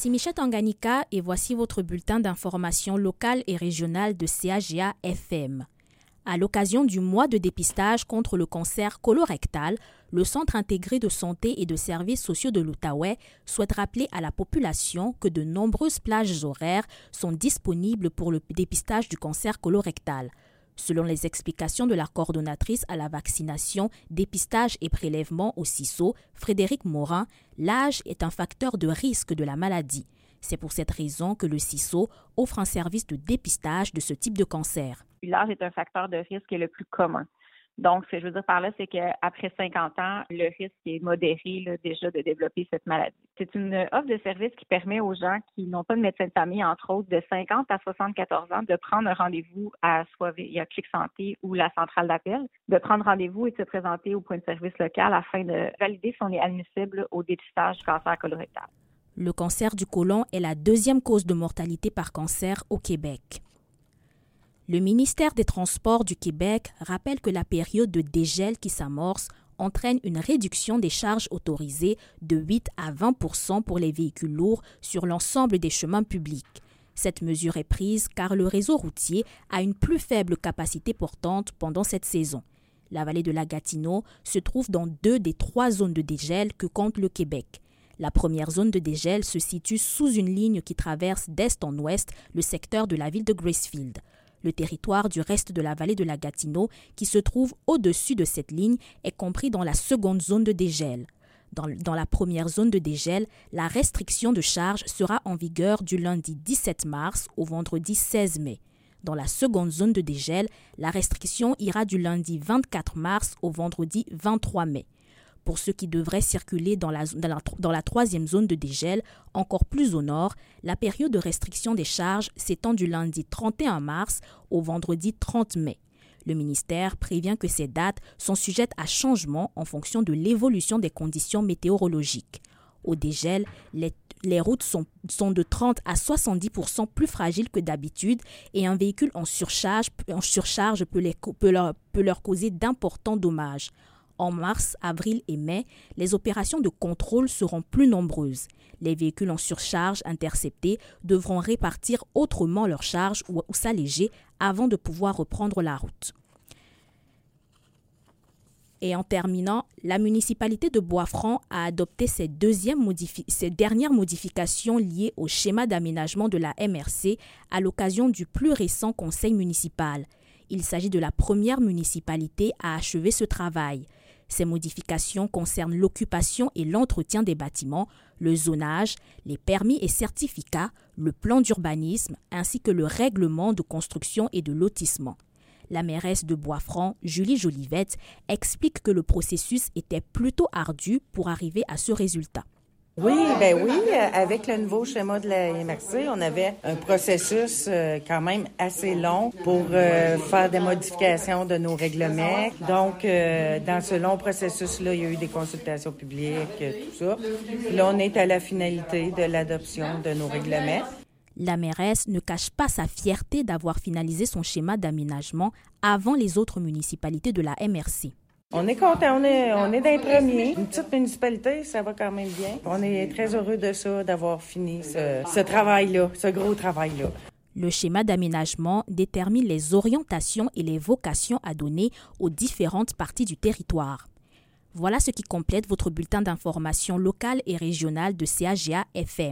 Ici Michette Tanganyika et voici votre bulletin d'information locale et régionale de CAGA FM. À l'occasion du mois de dépistage contre le cancer colorectal, le Centre intégré de santé et de services sociaux de l'Outaouais souhaite rappeler à la population que de nombreuses plages horaires sont disponibles pour le dépistage du cancer colorectal. Selon les explications de la coordonnatrice à la vaccination, dépistage et prélèvement au CISO, Frédéric Morin, l'âge est un facteur de risque de la maladie. C'est pour cette raison que le CISO offre un service de dépistage de ce type de cancer. L'âge est un facteur de risque le plus commun. Donc, ce que je veux dire par là, c'est qu'après 50 ans, le risque est modéré déjà de développer cette maladie. C'est une offre de service qui permet aux gens qui n'ont pas de médecin de famille, entre autres, de 50 à 74 ans, de prendre un rendez-vous soit via Clic Santé ou la centrale d'appel, de prendre rendez-vous et de se présenter au point de service local afin de valider si on est admissible au dépistage du cancer colorectal. Le cancer du côlon est la deuxième cause de mortalité par cancer au Québec. Le ministère des Transports du Québec rappelle que la période de dégel qui s'amorce entraîne une réduction des charges autorisées de 8 à 20% pour les véhicules lourds sur l'ensemble des chemins publics. Cette mesure est prise car le réseau routier a une plus faible capacité portante pendant cette saison. La vallée de la Gatineau se trouve dans 2 des 3 zones de dégel que compte le Québec. La première zone de dégel se situe sous une ligne qui traverse d'est en ouest le secteur de la ville de Gracefield. Le territoire du reste de la vallée de la Gatineau, qui se trouve au-dessus de cette ligne, est compris dans la seconde zone de dégel. Dans la première zone de dégel, la restriction de charge sera en vigueur du lundi 17 mars au vendredi 16 mai. Dans la seconde zone de dégel, la restriction ira du lundi 24 mars au vendredi 23 mai. Pour ceux qui devraient circuler dans la troisième zone de dégel, encore plus au nord, la période de restriction des charges s'étend du lundi 31 mars au vendredi 30 mai. Le ministère prévient que ces dates sont sujettes à changement en fonction de l'évolution des conditions météorologiques. Au dégel, les routes sont de 30 à 70% plus fragiles que d'habitude et un véhicule en surcharge peut leur causer d'importants dommages. En mars, avril et mai, les opérations de contrôle seront plus nombreuses. Les véhicules en surcharge interceptés devront répartir autrement leurs charges ou s'alléger avant de pouvoir reprendre la route. Et en terminant, la municipalité de Bois-Franc a adopté ses dernières modifications liées au schéma d'aménagement de la MRC à l'occasion du plus récent conseil municipal. Il s'agit de la première municipalité à achever ce travail. Ces modifications concernent l'occupation et l'entretien des bâtiments, le zonage, les permis et certificats, le plan d'urbanisme ainsi que le règlement de construction et de lotissement. La mairesse de Bois-Franc, Julie Jolivette, explique que le processus était plutôt ardu pour arriver à ce résultat. Oui, avec le nouveau schéma de la MRC, on avait un processus quand même assez long pour faire des modifications de nos règlements. Donc, dans ce long processus-là, il y a eu des consultations publiques, tout ça. Là, on est à la finalité de l'adoption de nos règlements. La mairesse ne cache pas sa fierté d'avoir finalisé son schéma d'aménagement avant les autres municipalités de la MRC. On est content, on est dans les premiers. Une petite municipalité, ça va quand même bien. On est très heureux de ça, d'avoir fini ce travail-là, ce gros travail-là. Le schéma d'aménagement détermine les orientations et les vocations à donner aux différentes parties du territoire. Voilà ce qui complète votre bulletin d'information locale et régionale de CAGA FM.